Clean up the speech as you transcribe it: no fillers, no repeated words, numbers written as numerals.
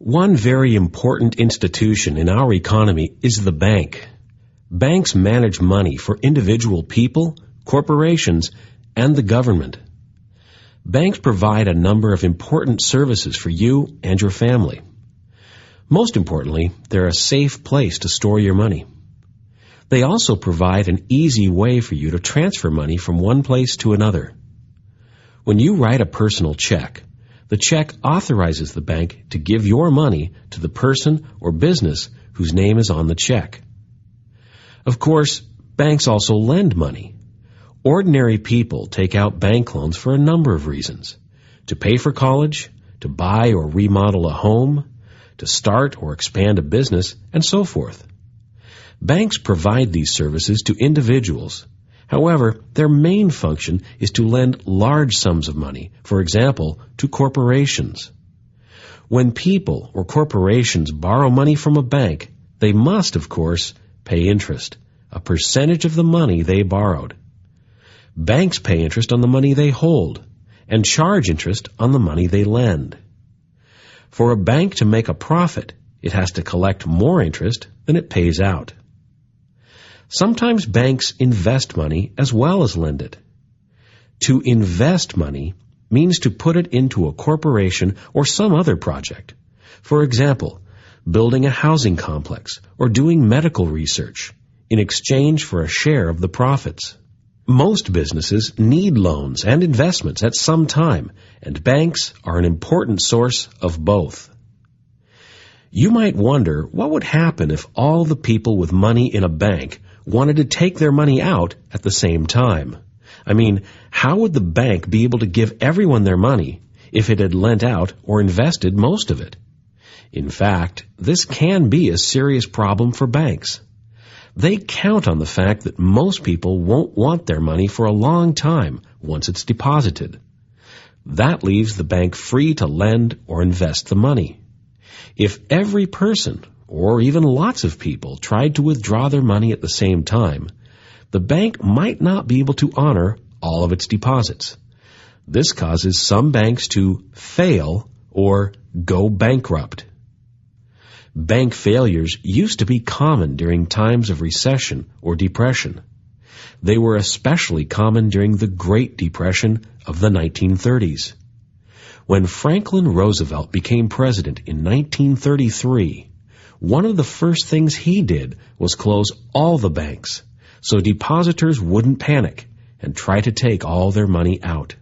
One very important institution in our economy is the bank. Banks manage money for individual people, corporations, and the government. Banks provide a number of important services for you and your family. Most importantly, they're a safe place to store your money. They also provide an easy way for you to transfer money from one place to another. When you write a personal check, the check authorizes the bank to give your money to the person or business whose name is on the check. Of course, banks also lend money. Ordinary people take out bank loans for a number of reasons: to pay for college, to buy or remodel a home, to start or expand a business, and so forth. Banks provide these services to individuals. However, their main function is to lend large sums of money, for example, to corporations. When people or corporations borrow money from a bank, they must, of course, pay interest, a percentage of the money they borrowed. Banks pay interest on the money they hold and charge interest on the money they lend. For a bank to make a profit, it has to collect more interest than it pays out. Sometimes banks invest money as well as lend it. To invest money means to put it into a corporation or some other project. For example, building a housing complex or doing medical research in exchange for a share of the profits. Most businesses need loans and investments at some time, and banks are an important source of both. You might wonder what would happen if all the people with money in a bank wanted to take their money out at the same time. I mean, how would the bank be able to give everyone their money if it had lent out or invested most of it? In fact, this can be a serious problem for banks. They count on the fact that most people won't want their money for a long time once it's deposited. That leaves the bank free to lend or invest the money. If every person, or even lots of people, tried to withdraw their money at the same time, the bank might not be able to honor all of its deposits. This causes some banks to fail or go bankrupt. Bank failures used to be common during times of recession or depression. They were especially common during the Great Depression of the 1930s. When Franklin Roosevelt became president in 1933, one of the first things he did was close all the banks so depositors wouldn't panic and try to take all their money out.